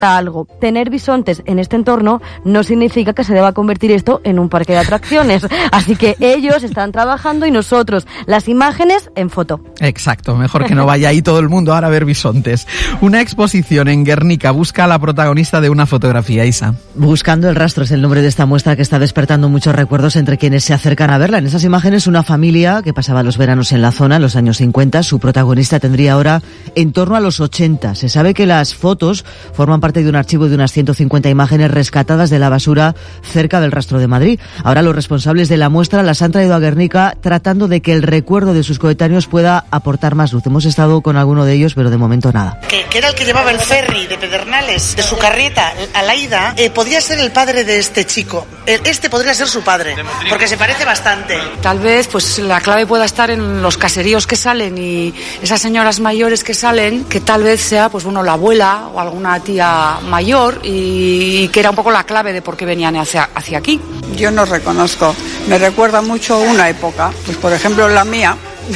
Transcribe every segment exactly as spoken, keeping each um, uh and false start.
algo. Tener bisontes en este entorno no significa que se deba convertir esto en un parque de atracciones. Así que ellos están trabajando y nosotros las imágenes en foto. Exacto, mejor que no vaya ahí todo el mundo ahora a ver bisontes. Una exposición en Guernica busca a la protagonista de una fotografía, Isa. Buscando el rastro es el nombre de esta muestra que está despertando muchos recuerdos entre quienes se acercan a verla. En esas imágenes, una familia que pasaba los veranos en la zona en los años cincuenta. Su protagonista tendría ahora en torno a los ochenta. Se sabe que las fotos forman parte de un archivo de unas ciento cincuenta imágenes rescatadas de la basura cerca del Rastro de Madrid. Ahora los responsables de la muestra las han traído a Guernica tratando de que el recuerdo de sus coetáneos pueda aportar más luz. Hemos estado con alguno de ellos, pero de momento nada. Que, que era el que llevaba el ferry de Pedernales, de su carreta a la ida, eh, podría ser el padre de este chico. Este podría ser su padre, porque se parece bastante. Tal vez pues la clave pueda estar en los caseríos que salen y esas señoras mayores que salen, que tal vez sea pues bueno la abuela o alguna tía mayor y, y que era un poco la clave de por qué venían hacia, hacia aquí. Yo no reconozco, me recuerda mucho una época, pues por ejemplo la mía,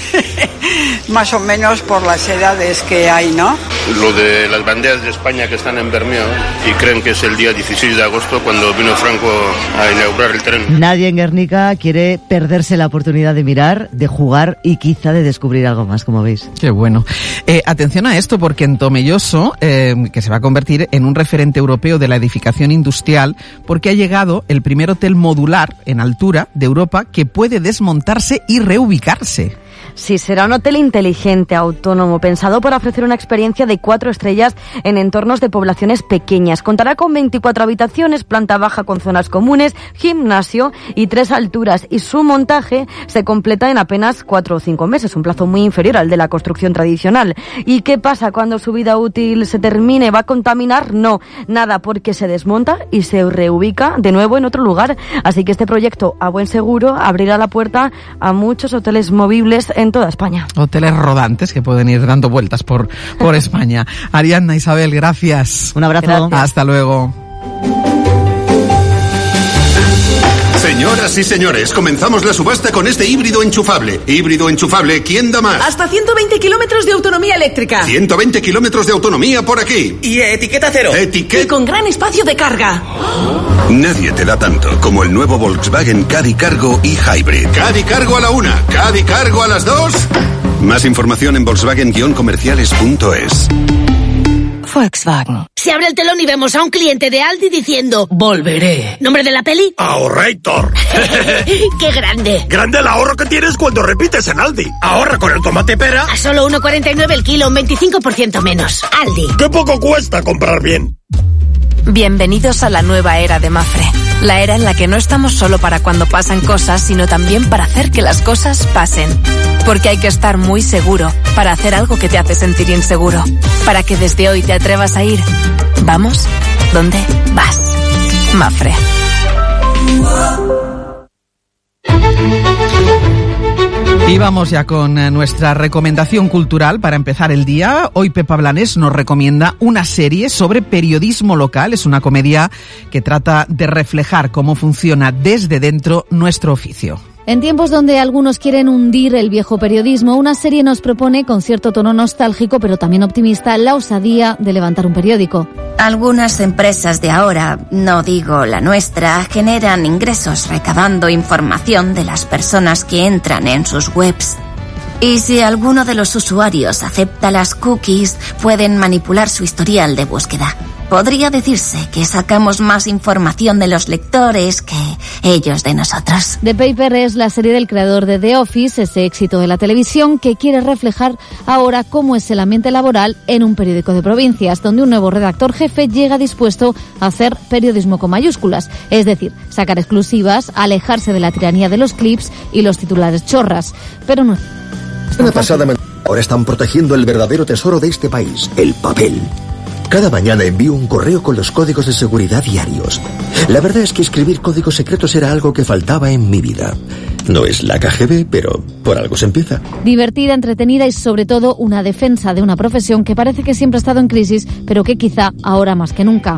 más o menos por las edades que hay, ¿no? Lo de las banderas de España que están en Bermeo y creen que es el día dieciséis de agosto cuando vino Franco a inaugurar el tren. Nadie en Guernica quiere perderse la oportunidad de mirar, de jugar y quizá de descubrir algo más, como veis. Qué bueno. Eh, atención a esto, porque en Tomelloso, eh, que se va a convertir en un referente europeo de la edificación industrial, porque ha llegado el primer hotel modular en altura de Europa que puede desmontarse y reubicarse. Sí, será un hotel inteligente, autónomo, pensado para ofrecer una experiencia de cuatro estrellas en entornos de poblaciones pequeñas. Contará con veinticuatro habitaciones, planta baja con zonas comunes, gimnasio y tres alturas. Y su montaje se completa en apenas cuatro o cinco meses, un plazo muy inferior al de la construcción tradicional. ¿Y qué pasa cuando su vida útil se termine? ¿Va a contaminar? No, nada, porque se desmonta y se reubica de nuevo en otro lugar. Así que este proyecto, a buen seguro, abrirá la puerta a muchos hoteles movibles en toda España. Hoteles rodantes que pueden ir dando vueltas por, por España. Ariadna, Isabel, gracias. Un abrazo. Gracias. Hasta luego. Señoras y señores, comenzamos la subasta con este híbrido enchufable. Híbrido enchufable, ¿quién da más? Hasta ciento veinte kilómetros de autonomía eléctrica. ciento veinte kilómetros de autonomía por aquí. Y etiqueta cero. Etiqueta... Y con gran espacio de carga. Nadie te da tanto como el nuevo Volkswagen Caddy Cargo y Hybrid. Caddy Cargo a la una, Caddy Cargo a las dos. Más información en volkswagen guion comerciales punto es. Volkswagen. Se abre el telón y vemos a un cliente de Aldi diciendo volveré. ¿Nombre de la peli? Ahorrator. ¡Qué grande! Grande el ahorro que tienes cuando repites en Aldi. Ahorra con el tomate pera. A solo uno cuarenta y nueve el kilo, un veinticinco por ciento menos. Aldi. ¡Qué poco cuesta comprar bien! Bienvenidos a la nueva era de Mapfre. La era en la que no estamos solo para cuando pasan cosas, sino también para hacer que las cosas pasen. Porque hay que estar muy seguro para hacer algo que te hace sentir inseguro. Para que desde hoy te atrevas a ir. ¿Vamos? ¿Dónde vas? Mapfre. Y vamos ya con eh, nuestra recomendación cultural para empezar el día. Hoy Pepa Blanes nos recomienda una serie sobre periodismo local. Es una comedia que trata de reflejar cómo funciona desde dentro nuestro oficio. En tiempos donde algunos quieren hundir el viejo periodismo, una serie nos propone, con cierto tono nostálgico pero también optimista, la osadía de levantar un periódico. Algunas empresas de ahora, no digo la nuestra, generan ingresos recabando información de las personas que entran en sus webs. Y si alguno de los usuarios acepta las cookies, pueden manipular su historial de búsqueda. Podría decirse que sacamos más información de los lectores que ellos de nosotros. The Paper es la serie del creador de The Office, ese éxito de la televisión que quiere reflejar ahora cómo es el ambiente laboral en un periódico de provincias, donde un nuevo redactor jefe llega dispuesto a hacer periodismo con mayúsculas, es decir, sacar exclusivas, alejarse de la tiranía de los clips y los titulares chorras. Pero no. Una pasada, ahora están protegiendo el verdadero tesoro de este país, el papel. Cada mañana envío un correo con los códigos de seguridad diarios. La verdad es que escribir códigos secretos era algo que faltaba en mi vida. No es la K G B, pero por algo se empieza. Divertida, entretenida y sobre todo una defensa de una profesión que parece que siempre ha estado en crisis, pero que quizá ahora más que nunca.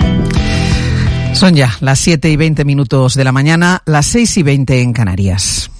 Son ya las siete y veinte minutos de la mañana, las seis y veinte en Canarias.